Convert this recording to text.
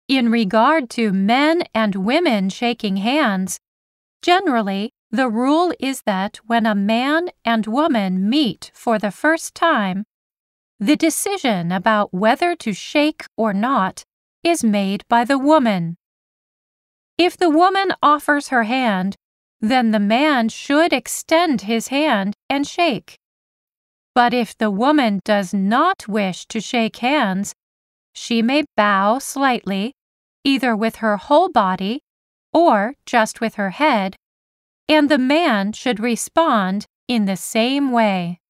In regard to men and women shaking hands, generally, the rule is that when a man and woman meet for the first time, the decision about whether to shake or not is made by the woman. If the woman offers her hand, then the man should extend his hand and shake. But if the woman does not wish to shake hands, she may bow slightly, either with her whole body or just with her head, and the man should respond in the same way.